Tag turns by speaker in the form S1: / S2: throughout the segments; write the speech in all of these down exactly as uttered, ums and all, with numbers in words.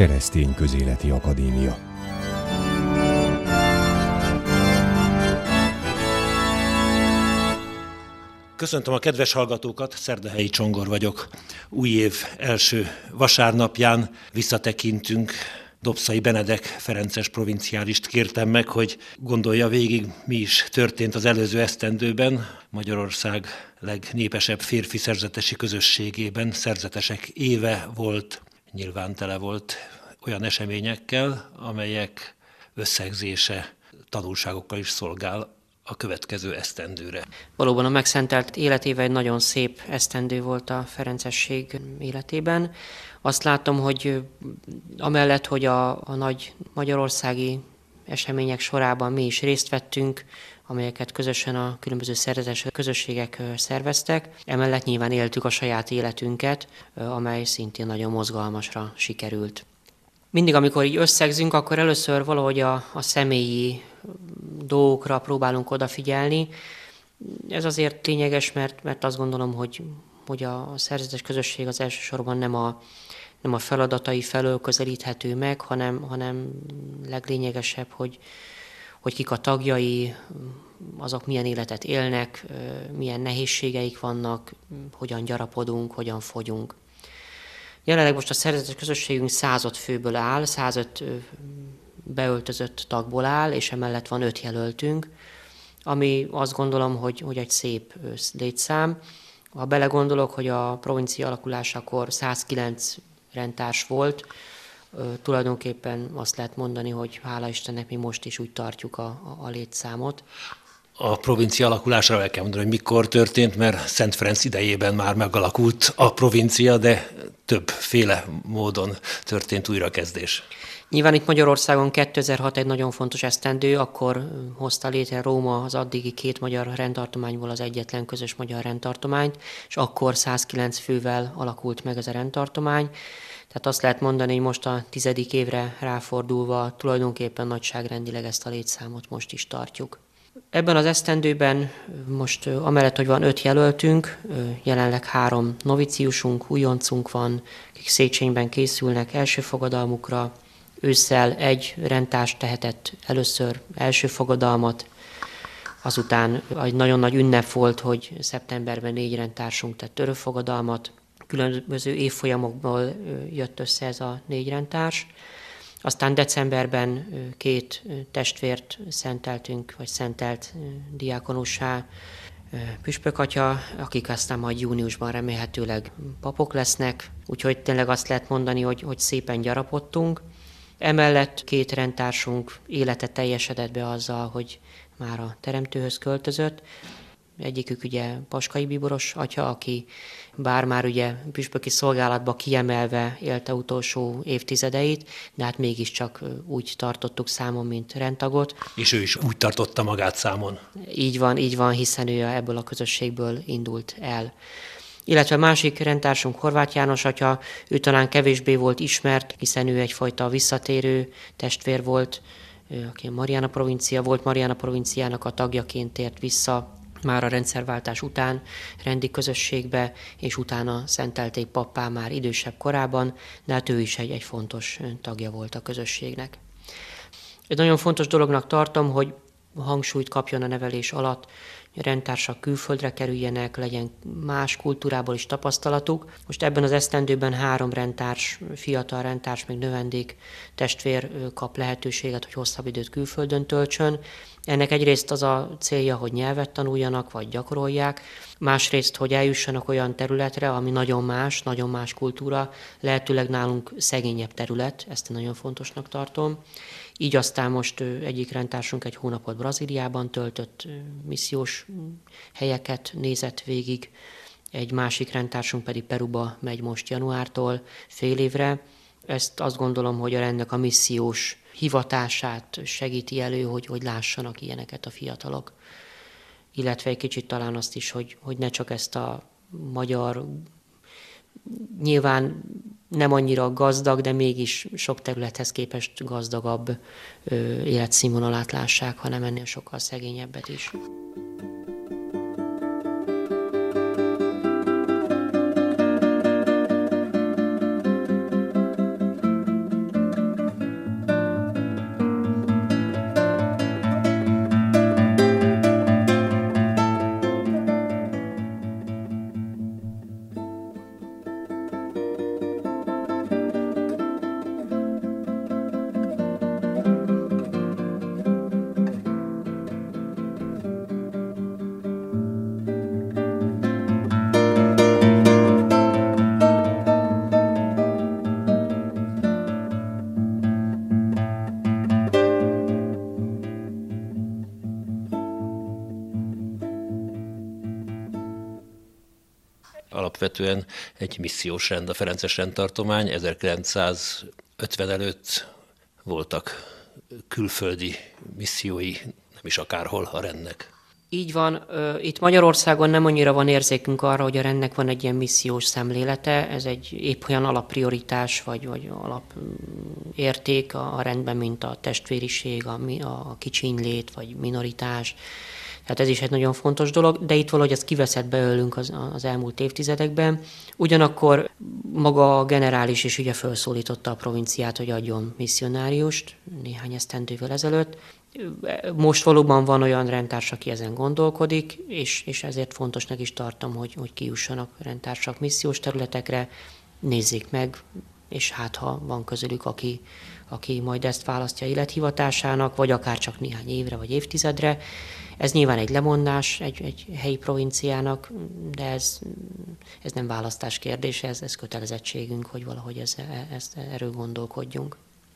S1: Keresztény Közéleti Akadémia.
S2: Köszöntöm a kedves hallgatókat, Szerdahelyi Csongor vagyok. Új év első vasárnapján visszatekintünk. Dobszai Benedek ferences provinciálist kértem meg, hogy gondolja végig, mi is történt az előző esztendőben. Magyarország legnépesebb férfi szerzetesi közösségében szerzetesek éve volt, nyilván tele volt olyan eseményekkel, amelyek összegzése tanulságokkal is szolgál a következő esztendőre.
S3: Valóban a megszentelt életéve egy nagyon szép esztendő volt a ferencesség életében. Azt látom, hogy amellett, hogy a, a nagy magyarországi események sorában mi is részt vettünk, amelyeket közösen a különböző szerzetes közösségek szerveztek, emellett nyilván éltük a saját életünket, amely szintén nagyon mozgalmasra sikerült. Mindig, amikor így összegzünk, akkor először valahogy a, a személyi dolgokra próbálunk odafigyelni. Ez azért lényeges, mert, mert azt gondolom, hogy, hogy a szerzetes közösség az elsősorban nem a, nem a feladatai felől közelíthető meg, hanem, hanem leglényegesebb, hogy, hogy kik a tagjai, azok milyen életet élnek, milyen nehézségeik vannak, hogyan gyarapodunk, hogyan fogyunk. Jelenleg most a szerzetes közösségünk százöt főből áll, százöt beöltözött tagból áll, és emellett van öt jelöltünk, ami azt gondolom, hogy, hogy egy szép létszám. Ha belegondolok, hogy a provincia alakulásakor százkilenc rendtárs volt, tulajdonképpen azt lehet mondani, hogy hála Istennek mi most is úgy tartjuk a, a, a létszámot.
S2: A provincia alakulására el kell mondani, hogy mikor történt, mert Szent Ferenc idejében már megalakult a provincia, de többféle módon történt újrakezdés.
S3: Nyilván itt Magyarországon kétezer-hat egy nagyon fontos esztendő, akkor hozta létre Róma az addigi két magyar rendtartományból az egyetlen közös magyar rendtartományt, és akkor százkilenc fővel alakult meg ez a rendtartomány. Tehát azt lehet mondani, hogy most a tizedik évre ráfordulva tulajdonképpen nagyságrendileg ezt a létszámot most is tartjuk. Ebben az esztendőben most amellett, hogy van öt jelöltünk, jelenleg három noviciusunk, újoncunk van, akik Széchenyben készülnek első fogadalmukra. Ősszel egy rendtárs tehetett először első fogadalmat, azután egy nagyon nagy ünnep volt, hogy szeptemberben négy rendtársunk tett örökfogadalmat. Különböző évfolyamokból jött össze ez a négy rendtárs. Aztán decemberben két testvért szenteltünk, vagy szentelt diákonussá püspök atya, akik aztán majd júniusban remélhetőleg papok lesznek. Úgyhogy tényleg azt lehet mondani, hogy, hogy szépen gyarapodtunk. Emellett két rendtársunk élete teljesedett be azzal, hogy már a teremtőhöz költözött. Egyikük ugye Paskai Bíboros atya, aki bár már ugye püspöki szolgálatba kiemelve élte utolsó évtizedeit, de hát mégiscsak úgy tartottuk számon, mint rendtagot.
S2: És ő is úgy tartotta magát számon.
S3: Így van, így van, hiszen ő ebből a közösségből indult el. Illetve másik rendtársunk Horváth János atya, ő talán kevésbé volt ismert, hiszen ő egyfajta visszatérő testvér volt, aki a Mariana provincia volt, Mariana provinciának a tagjaként tért vissza már a rendszerváltás után rendi közösségbe, és utána szentelték pappá már idősebb korában, de hát ő is egy, egy fontos tagja volt a közösségnek. Egy nagyon fontos dolognak tartom, hogy hangsúlyt kapjon a nevelés alatt, hogy a rendtársak külföldre kerüljenek, legyen más kultúrából is tapasztalatuk. Most ebben az esztendőben három rendtárs, fiatal rendtárs, még növendék testvér kap lehetőséget, hogy hosszabb időt külföldön töltsön. Ennek egyrészt az a célja, hogy nyelvet tanuljanak, vagy gyakorolják, másrészt, hogy eljussanak olyan területre, ami nagyon más, nagyon más kultúra, lehetőleg nálunk szegényebb terület, ezt nagyon fontosnak tartom. Így aztán most egyik rendtársunk egy hónapot Brazíliában töltött, missziós helyeket nézett végig, egy másik rendtársunk pedig Peruba megy most januártól fél évre. Ezt azt gondolom, hogy a rendnek a missziós hivatását segíti elő, hogy, hogy lássanak ilyeneket a fiatalok. Illetve egy kicsit talán azt is, hogy, hogy ne csak ezt a magyar, nyilván nem annyira gazdag, de mégis sok területhez képest gazdagabb ö, életszínvonalát lássák, hanem ennél sokkal szegényebbet is.
S2: Alapvetően egy missziós rend, a ferences rendtartomány. ezerkilencszázötven előtt voltak külföldi missziói, nem is akárhol a rendnek.
S3: Így van, itt Magyarországon nem annyira van érzékünk arra, hogy a rendnek van egy ilyen missziós szemlélete, ez egy épp olyan alapprioritás, vagy, vagy alapérték a rendben, mint a testvériség, a, a kicsinylét, vagy minoritás. Tehát ez is egy nagyon fontos dolog, de itt valahogy ezt kiveszett belőlünk az, az elmúlt évtizedekben. Ugyanakkor maga a generális is ugye felszólította a provinciát, hogy adjon misszionáriust néhány esztendővel ezelőtt. Most valóban van olyan rendtárs, aki ezen gondolkodik, és, és ezért fontosnak is tartom, hogy, hogy kijussanak rendtársak missziós területekre, nézzék meg, és hát ha van közülük, aki, aki majd ezt választja élethivatásának, vagy akár csak néhány évre, vagy évtizedre. Ez nyilván egy lemondás egy, egy helyi provinciának, de ez, ez nem választás kérdése, ez, ez kötelezettségünk, hogy valahogy ez, ez, erről gondolkodjunk.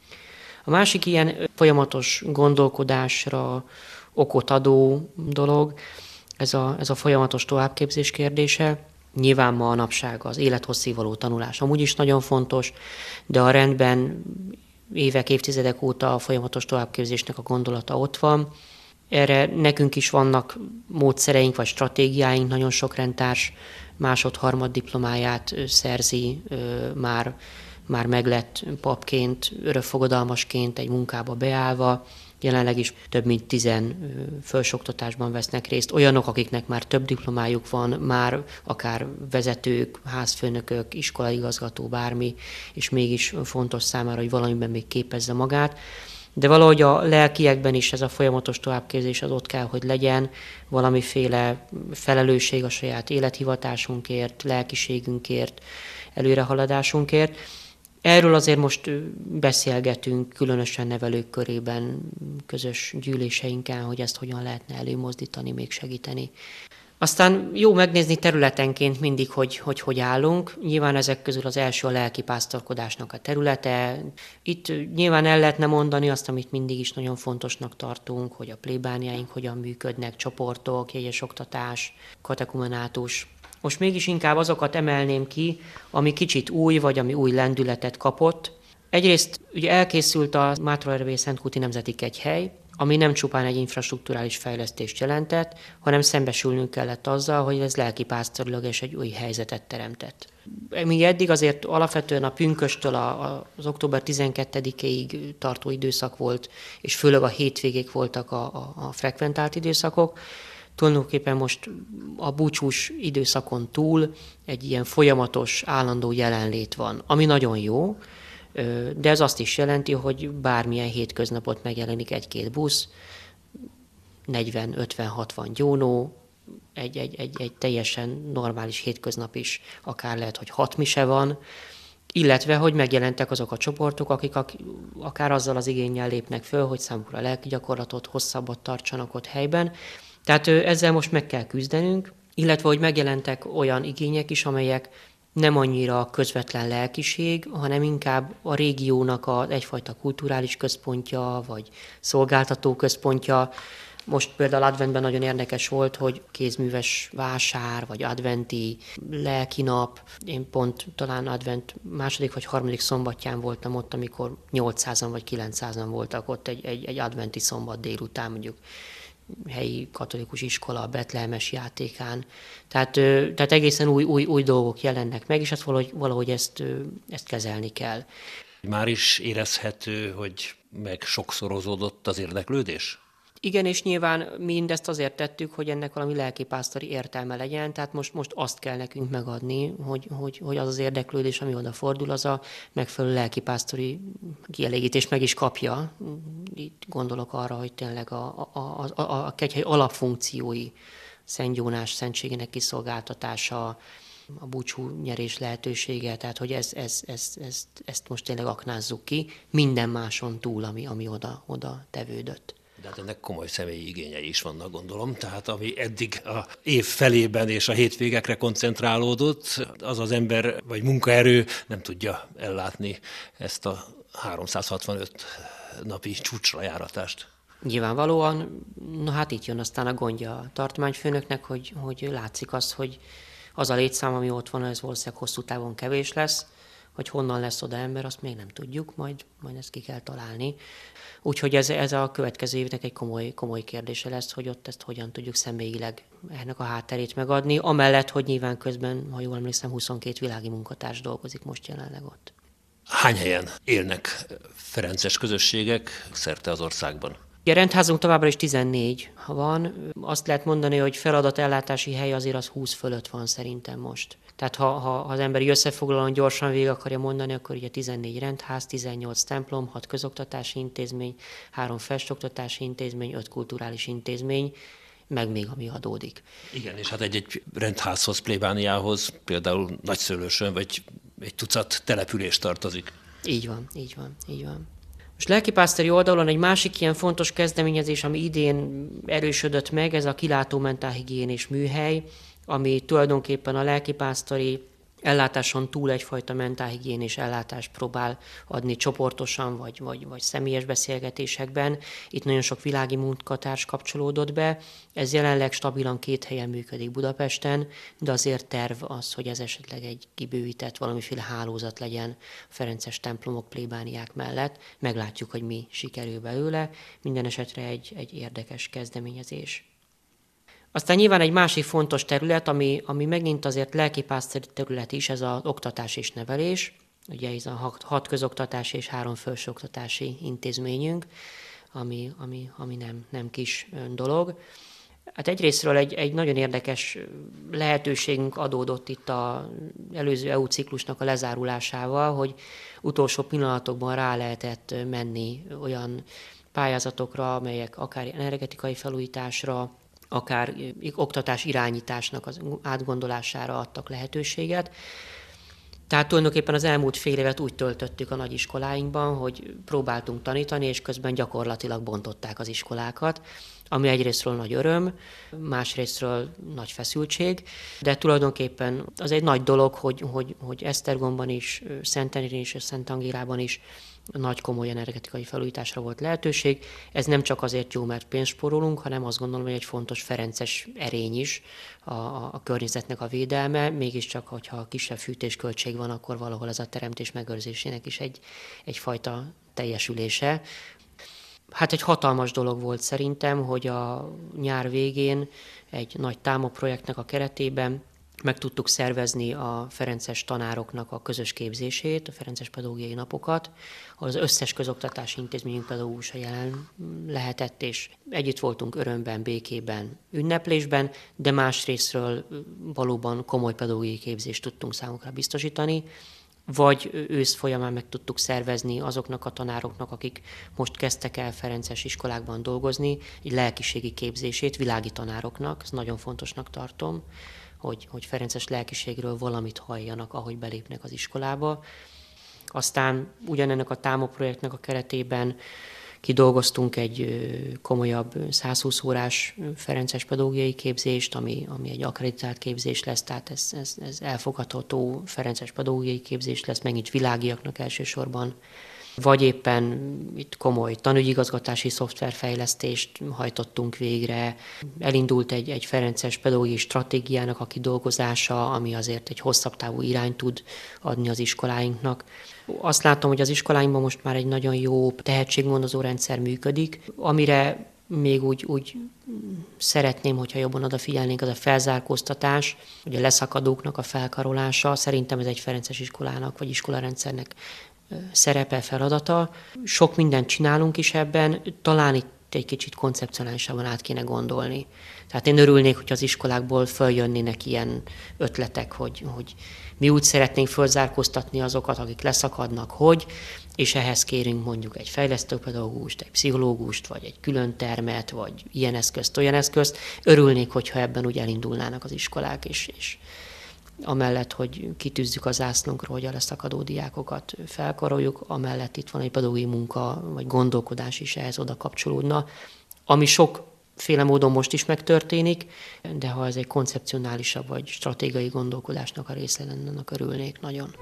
S3: A másik ilyen folyamatos gondolkodásra okot adó dolog, ez a, ez a folyamatos továbbképzés kérdése. Nyilván ma a napság az élethosszig való tanulás amúgy is nagyon fontos, de a rendben évek, évtizedek óta a folyamatos továbbképzésnek a gondolata ott van. Erre nekünk is vannak módszereink vagy stratégiáink, nagyon sok rendtárs másod-harmad diplomáját szerzi már, már meglett papként, örökfogadalmasként egy munkába beállva. Jelenleg is több mint tizen felsőoktatásban vesznek részt. Olyanok, akiknek már több diplomájuk van, már akár vezetők, házfőnökök, iskolaigazgató, bármi, és mégis fontos számára, hogy valamiben még képezze magát. De valahogy a lelkiekben is ez a folyamatos továbbképzés az ott kell, hogy legyen, valamiféle felelősség a saját élethivatásunkért, lelkiségünkért, előrehaladásunkért. Erről azért most beszélgetünk, különösen nevelők körében, közös gyűléseinken, hogy ezt hogyan lehetne előmozdítani, még segíteni. Aztán jó megnézni területenként mindig, hogy, hogy hogy állunk. Nyilván ezek közül az első a lelki pásztorkodásnak a területe. Itt nyilván el lehetne mondani azt, amit mindig is nagyon fontosnak tartunk, hogy a plébániáink hogyan működnek, csoportok, jegyes oktatás, katekumenátus. Most mégis inkább azokat emelném ki, ami kicsit új, vagy ami új lendületet kapott. Egyrészt ugye elkészült a Mátrahervé-Szentkúti Nemzeti Kegyhely, ami nem csupán egy infrastrukturális fejlesztést jelentett, hanem szembesülnünk kellett azzal, hogy ez lelkipásztorilag és egy új helyzetet teremtett. Míg eddig azért alapvetően a pünkösttől az október tizenkettedikéig tartó időszak volt, és főleg a hétvégék voltak a, a, a frekventált időszakok, tulajdonképpen most a búcsús időszakon túl egy ilyen folyamatos, állandó jelenlét van, ami nagyon jó, de ez azt is jelenti, hogy bármilyen hétköznapot megjelenik egy-két busz, negyven, ötven, hatvan gyónó, egy, egy, egy, egy teljesen normális hétköznap is, akár lehet, hogy hat mise van, illetve, hogy megjelentek azok a csoportok, akik akár azzal az igénnyel lépnek föl, hogy számukra lelki gyakorlatot hosszabbat tartsanak ott helyben. Tehát ezzel most meg kell küzdenünk, illetve, hogy megjelentek olyan igények is, amelyek nem annyira közvetlen lelkiség, hanem inkább a régiónak az egyfajta kulturális központja, vagy szolgáltató központja. Most például adventben nagyon érdekes volt, hogy kézműves vásár, vagy adventi lelkinap. Én pont talán advent második vagy harmadik szombatján voltam ott, amikor nyolcszázan vagy kilencszázan voltak ott egy, egy, egy adventi szombat délután, mondjuk helyi katolikus iskola, betlehemes játékán. Tehát, tehát egészen új, új, új dolgok jelennek meg, és hát valahogy, valahogy ezt, ezt kezelni kell.
S2: Már is érezhető, hogy meg sokszorozódott az érdeklődés?
S3: Igen, és nyilván mindezt azért tettük, hogy ennek valami lelkipásztori értelme legyen, tehát most, most azt kell nekünk megadni, hogy, hogy, hogy az az érdeklődés, ami odafordul, az a megfelelő lelkipásztori kielégítést meg is kapja. Itt gondolok arra, hogy tényleg a, a, a, a, a kegyhely alapfunkciói, Szent Jónás szentségének kiszolgáltatása, a búcsú nyerés lehetősége, tehát hogy ez, ez, ez, ezt, ezt most tényleg aknázzuk ki, minden máson túl, ami, ami oda, oda tevődött.
S2: De hát ennek komoly személyi igényei is vannak, gondolom. Tehát ami eddig a év felében és a hétvégekre koncentrálódott, az az ember vagy munkaerő nem tudja ellátni ezt a háromszázhatvanöt napi csúcsra járatást.
S3: Nyilvánvalóan, na hát itt jön aztán a gondja a tartományfőnöknek, hogy, hogy látszik az, hogy Az a létszám, ami ott van, ez valószínűleg hosszú távon kevés lesz, hogy honnan lesz oda ember, azt még nem tudjuk, majd, majd ezt ki kell találni. Úgyhogy ez, ez a következő évnek egy komoly, komoly kérdése lesz, hogy ott ezt hogyan tudjuk személyileg ennek a hátterét megadni, amellett, hogy nyilván közben, ha jól emlékszem, huszonkét világi munkatárs dolgozik most jelenleg ott.
S2: Hány helyen élnek ferences közösségek szerte az országban?
S3: A rendházunk továbbra is tizennégy van. Azt lehet mondani, hogy feladatellátási hely azért az húsz fölött van szerintem most. Tehát ha, ha az ember összefoglalóan gyorsan végig akarja mondani, akkor ugye tizennégy rendház, tizennyolc templom, hat közoktatási intézmény, három felsőoktatási intézmény, öt kulturális intézmény, meg még ami adódik.
S2: Igen, és hát egy-egy rendházhoz, plébániához például Nagyszőlősön vagy egy tucat település tartozik.
S3: Így van, így van, így van. Most lelkipásztori oldalon egy másik ilyen fontos kezdeményezés, ami idén erősödött meg, ez a kilátó mentálhigiénés műhely, ami tulajdonképpen a lelkipásztori ellátáson túl egyfajta mentálhigiénés ellátást próbál adni csoportosan, vagy, vagy, vagy személyes beszélgetésekben. Itt nagyon sok világi munkatárs kapcsolódott be. Ez jelenleg stabilan két helyen működik Budapesten, de azért terv az, hogy ez esetleg egy kibővített valamiféle hálózat legyen a ferences templomok, plébániák mellett. Meglátjuk, hogy mi sikerül belőle. Minden esetre egy, egy érdekes kezdeményezés. Aztán nyilván egy másik fontos terület, ami, ami megint azért lelkipásztori terület is, ez az oktatás és nevelés. Ugye ez a hat, hat közoktatási és három felsőoktatási intézményünk, ami, ami, ami nem, nem kis dolog. Hát egyrésztről egy, egy nagyon érdekes lehetőségünk adódott itt az előző é u ciklusnak a lezárulásával, hogy utolsó pillanatokban rá lehetett menni olyan pályázatokra, amelyek akár energetikai felújításra, akár oktatás irányításnak az átgondolására adtak lehetőséget. Tehát tulajdonképpen az elmúlt fél évet úgy töltöttük a nagyiskoláinkban, hogy próbáltunk tanítani, és közben gyakorlatilag bontották az iskolákat, ami egyrésztről nagy öröm, másrésztről nagy feszültség, de tulajdonképpen az egy nagy dolog, hogy, hogy, hogy Esztergomban is, Szentendrén is és Szentangélában is nagy komoly energetikai felújításra volt lehetőség. Ez nem csak azért jó, mert pénzt spórolunk, hanem azt gondolom, hogy egy fontos ferences erény is a, a, a környezetnek a védelme. Mégiscsak, hogyha kisebb fűtésköltség van, akkor valahol ez a teremtés megőrzésének is egy, egyfajta teljesülése. Hát egy hatalmas dolog volt szerintem, hogy a nyár végén egy nagy támo projektnek a keretében meg tudtuk szervezni a ferences tanároknak a közös képzését, a ferences pedagógiai napokat, ahol az összes közoktatási intézményünk pedagógusa jelen lehetett, és együtt voltunk örömben, békében, ünneplésben, de másrésztről valóban komoly pedagógiai képzést tudtunk számukra biztosítani, vagy ősz folyamán meg tudtuk szervezni azoknak a tanároknak, akik most kezdtek el ferences iskolákban dolgozni, egy lelkiségi képzését világi tanároknak, ezt nagyon fontosnak tartom, hogy, hogy ferences lelkiségről valamit halljanak, ahogy belépnek az iskolába. Aztán ugyanennek a támo projektnek a keretében kidolgoztunk egy komolyabb százhúsz órás ferences pedagógiai képzést, ami, ami egy akkreditált képzés lesz, tehát ez, ez, ez elfogadható ferences pedagógiai képzés lesz, megint világiaknak elsősorban. Vagy éppen itt komoly tanügyigazgatási szoftverfejlesztést hajtottunk végre. Elindult egy, egy ferences pedagógiai stratégiának a kidolgozása, ami azért egy hosszabb távú irányt tud adni az iskoláinknak. Azt látom, hogy az iskoláinkban most már egy nagyon jó tehetséggondozó rendszer működik, amire még úgy, úgy szeretném, hogyha jobban odafigyelnénk, az a felzárkóztatás, ugye a leszakadóknak a felkarolása. Szerintem ez egy ferences iskolának vagy iskolarendszernek szerepe, feladata. Sok mindent csinálunk is ebben, talán itt egy kicsit koncepcionálisabban át kéne gondolni. Tehát én örülnék, hogy az iskolákból följönnének ilyen ötletek, hogy, hogy mi úgy szeretnénk fölzárkóztatni azokat, akik leszakadnak, hogy, és ehhez kérünk mondjuk egy fejlesztőpedagógust, egy pszichológust, vagy egy külön termet, vagy ilyen eszközt, olyan eszközt. Örülnék, hogyha ebben úgy elindulnának az iskolák, és, és amellett, hogy kitűzzük az zászlónkra, hogy a leszakadó diákokat felkaroljuk, amellett itt van egy pedagógiai munka, vagy gondolkodás is ehhez oda kapcsolódna, ami sokféle módon most is megtörténik, de ha ez egy koncepcionálisabb vagy stratégiai gondolkodásnak a része lenne, annak örülnék nagyon.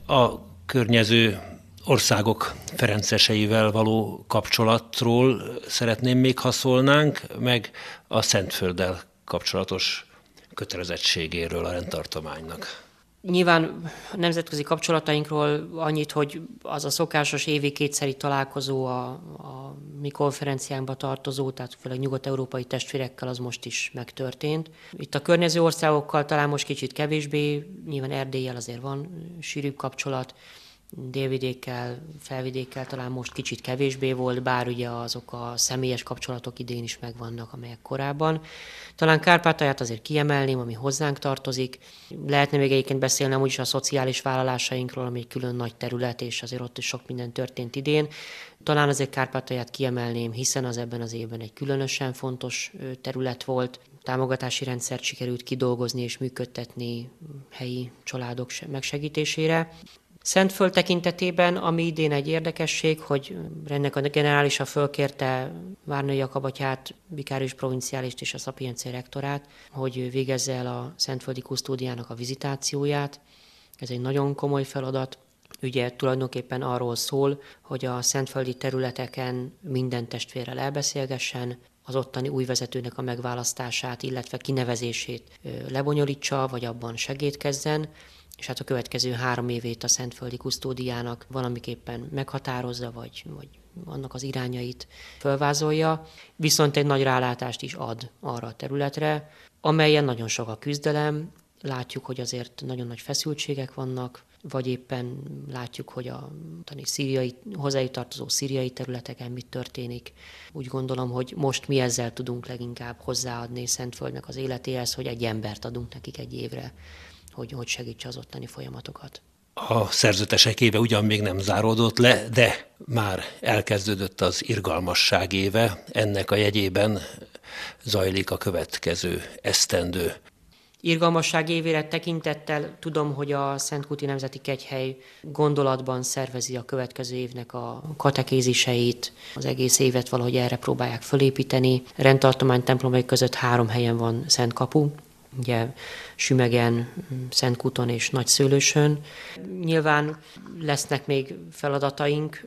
S2: A környező országok ferenceseivel való kapcsolatról szeretném még, ha szólnánk, meg a Szentfölddel kapcsolatos kötelezettségéről a rendtartománynak.
S3: Nyilván a nemzetközi kapcsolatainkról annyit, hogy az a szokásos évi kétszeri találkozó a, a mi konferenciánkba tartozó, tehát főleg nyugat-európai testvérekkel az most is megtörtént. Itt a környező országokkal talán most kicsit kevésbé, nyilván Erdéllyel azért van sűrűbb kapcsolat, délvidékkel, felvidékkel talán most kicsit kevésbé volt, bár ugye azok a személyes kapcsolatok idén is megvannak, amelyek korábban. Talán Kárpátalját azért kiemelném, ami hozzánk tartozik. Lehetne még egyébként beszélni úgyis a szociális vállalásainkról, ami egy külön nagy terület, és azért ott is sok minden történt idén. Talán azért Kárpátalját kiemelném, hiszen az ebben az évben egy különösen fontos terület volt. Támogatási rendszert sikerült kidolgozni és működtetni helyi családok megsegítésére. Szentföld tekintetében, ami idén egy érdekesség, hogy ennek a generálisa fölkérte Várnai Jakab atyát, vikárius provinciálist és a Szapiencei rektorát, hogy végezze el a szentföldi kusztódiának a vizitációját. Ez egy nagyon komoly feladat. Ugye tulajdonképpen arról szól, hogy a szentföldi területeken minden testvérrel elbeszélgessen, az ottani új vezetőnek a megválasztását, illetve kinevezését lebonyolítsa, vagy abban segítkezzen, és hát a következő három évét a szentföldi kusztódiának valamiképpen meghatározza, vagy, vagy annak az irányait fölvázolja, viszont egy nagy rálátást is ad arra a területre, amelyen nagyon sok a küzdelem, látjuk, hogy azért nagyon nagy feszültségek vannak, vagy éppen látjuk, hogy a tani szíriai, hozzájuk tartozó szíriai területeken mit történik. Úgy gondolom, hogy most mi ezzel tudunk leginkább hozzáadni Szentföldnek az életéhez, hogy egy embert adunk nekik egy évre, hogy, hogy segítse az ottani folyamatokat.
S2: A szerzetesek éve ugyan még nem záródott le, de már elkezdődött az irgalmasság éve. Ennek a jegyében zajlik a következő esztendő.
S3: Irgalmasság évére tekintettel tudom, hogy a Szentkúti Nemzeti Kegyhely gondolatban szervezi a következő évnek a katekéziseit, az egész évet valahogy erre próbálják fölépíteni. Rendtartomány templomai között három helyen van Szent Kapu, ugye Sümegen, Szentkúton és Nagyszőlősön. Nyilván lesznek még feladataink,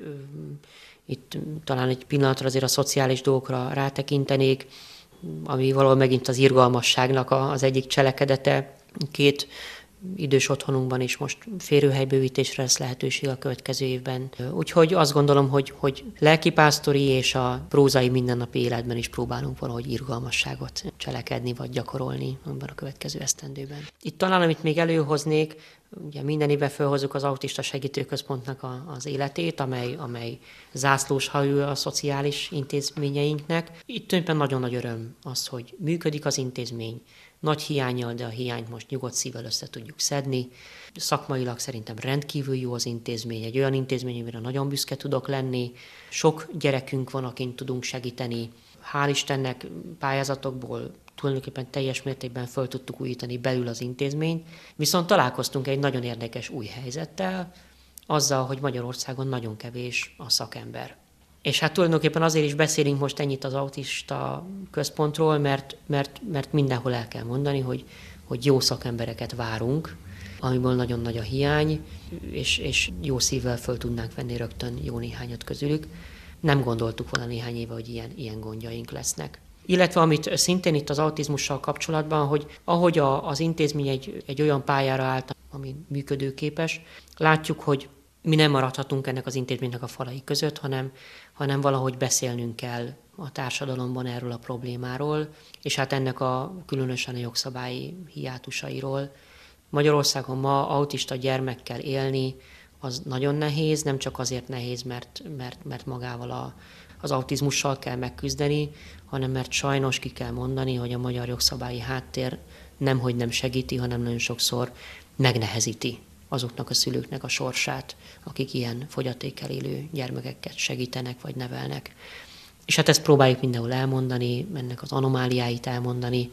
S3: itt talán egy pillanatra azért a szociális dolgokra rátekintenék, ami valahol megint az irgalmasságnak az egyik cselekedete. Két idős otthonunkban is most férőhelybővítésre lesz lehetőség a következő évben. Úgyhogy azt gondolom, hogy, hogy lelkipásztori és a prózai mindennapi életben is próbálunk valahogy irgalmasságot cselekedni vagy gyakorolni abban a következő esztendőben. Itt talán, amit még előhoznék, ugye minden évben felhozzuk az Autista Segítőközpontnak a, az életét, amely, amely zászlós hajó a szociális intézményeinknek. Itt tulajdonképpen nagyon nagy öröm az, hogy működik az intézmény, nagy hiánnyal, de a hiányt most nyugodt szívvel össze tudjuk szedni. Szakmailag szerintem rendkívül jó az intézmény, egy olyan intézmény, amire nagyon büszke tudok lenni. Sok gyerekünk van, akin tudunk segíteni. Hál' Istennek pályázatokból tulajdonképpen teljes mértékben föl tudtuk újítani belül az intézményt, viszont találkoztunk egy nagyon érdekes új helyzettel, azzal, hogy Magyarországon nagyon kevés a szakember. És hát tulajdonképpen azért is beszélünk most ennyit az autista központról, mert, mert, mert mindenhol el kell mondani, hogy, hogy jó szakembereket várunk, amiből nagyon nagy a hiány, és, és jó szívvel föl tudnánk venni rögtön jó néhányat közülük. Nem gondoltuk volna néhány éve, hogy ilyen, ilyen gondjaink lesznek. Illetve amit szintén itt az autizmussal kapcsolatban, hogy ahogy a, az intézmény egy, egy olyan pályára állt, ami működőképes, látjuk, hogy mi nem maradhatunk ennek az intézménynek a falai között, hanem, hanem valahogy beszélnünk kell a társadalomban erről a problémáról, és hát ennek a különösen a jogszabályi hiátusairól. Magyarországon ma autista gyermekkel élni az nagyon nehéz, nem csak azért nehéz, mert, mert, mert magával a, az autizmussal kell megküzdeni, hanem mert sajnos ki kell mondani, hogy a magyar jogszabályi háttér nemhogy nem segíti, hanem nagyon sokszor megnehezíti azoknak a szülőknek a sorsát, akik ilyen fogyatékkel élő gyermekeket segítenek vagy nevelnek. És hát ezt próbáljuk mindenhol elmondani, ennek az anomáliáit elmondani.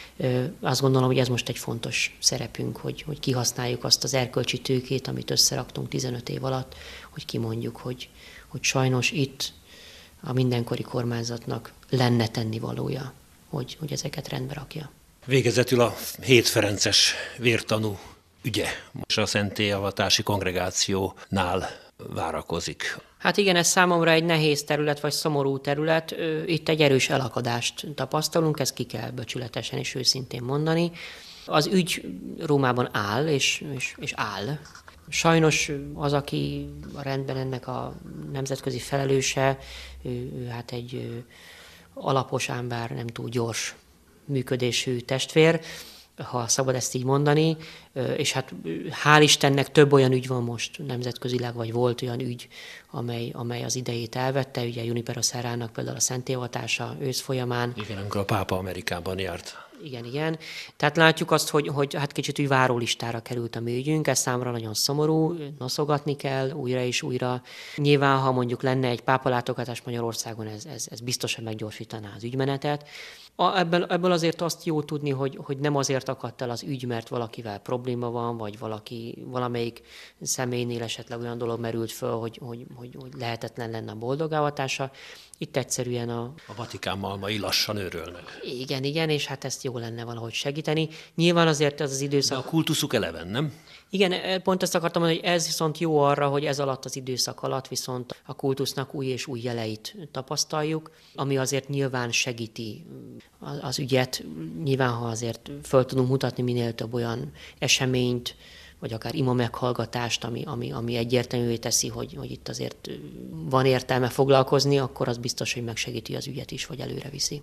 S3: Azt gondolom, hogy ez most egy fontos szerepünk, hogy, hogy kihasználjuk azt az erkölcsi tőkét, amit összeraktunk tizenöt év alatt, hogy kimondjuk, hogy, hogy sajnos itt a mindenkori kormányzatnak lenne tennivalója, hogy, hogy ezeket rendbe rakja.
S2: Végezetül a hét ferences vértanú ügye. Most a szentélyavatási kongregációnál várakozik.
S3: Hát igen, ez számomra egy nehéz terület, vagy szomorú terület. Itt egy erős elakadást tapasztalunk, ezt ki kell becsületesen és őszintén mondani. Az ügy Rómában áll, és, és, és áll. Sajnos az, aki a rendben ennek a nemzetközi felelőse, ő, ő hát egy ő, alapos, ám bár nem túl gyors működésű testvér, ha szabad ezt így mondani, és hát hál' Istennek több olyan ügy van most nemzetközileg, vagy volt olyan ügy, amely, amely az idejét elvette, ugye Junipero Serrának például a szentélyavatása ősz folyamán.
S2: Igen, amikor a pápa Amerikában járt.
S3: Igen, igen. Tehát látjuk azt, hogy, hogy hát kicsit úgy várólistára került a mi ügyünk, ez számomra nagyon szomorú, noszogatni kell újra és újra. Nyilván, ha mondjuk lenne egy pápalátogatás Magyarországon, ez, ez, ez biztosan meggyorsítaná az ügymenetet. A, ebből, ebből azért azt jó tudni, hogy, hogy nem azért akadt el az ügy, mert valakivel probléma van, vagy valaki, valamelyik személynél esetleg olyan dolog merült föl, hogy, hogy, hogy, hogy lehetetlen lenne a boldogávatása. Itt egyszerűen a...
S2: A Vatikán malmai lassan őrölnek.
S3: Igen, igen, és hát ezt jó lenne valahogy segíteni. Nyilván azért az az időszak...
S2: De a kultuszuk eleven, nem?
S3: Igen, pont ezt akartam mondani, hogy ez viszont jó arra, hogy ez alatt az időszak alatt viszont a kultusznak új és új jeleit tapasztaljuk, ami azért nyilván segíti az ügyet. Nyilván, ha azért föl tudunk mutatni minél több olyan eseményt, vagy akár ima meghallgatást, ami, ami, ami egyértelművé teszi, hogy, hogy itt azért van értelme foglalkozni, akkor az biztos, hogy megsegíti az ügyet is, vagy előre viszi.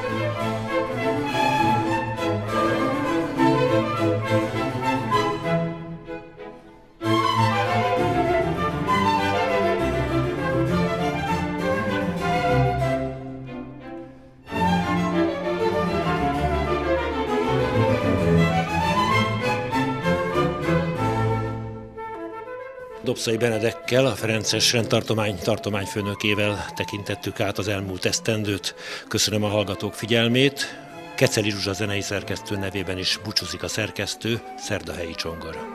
S2: Dobszai Benedekkel, a Ferences rendtartomány tartományfőnökével tekintettük át az elmúlt esztendőt. Köszönöm a hallgatók figyelmét. Keceli Zsuzsa zenei szerkesztő nevében is búcsúzik a szerkesztő, Szerdahelyi Csongor.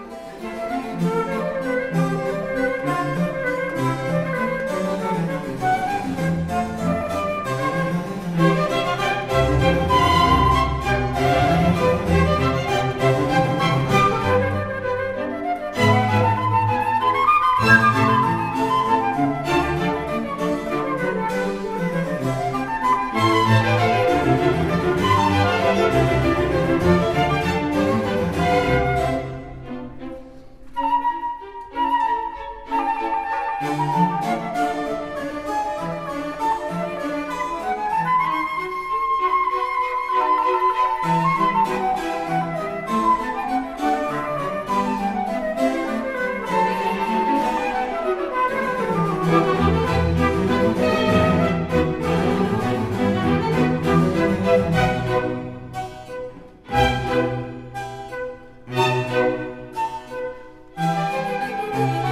S2: Thank you.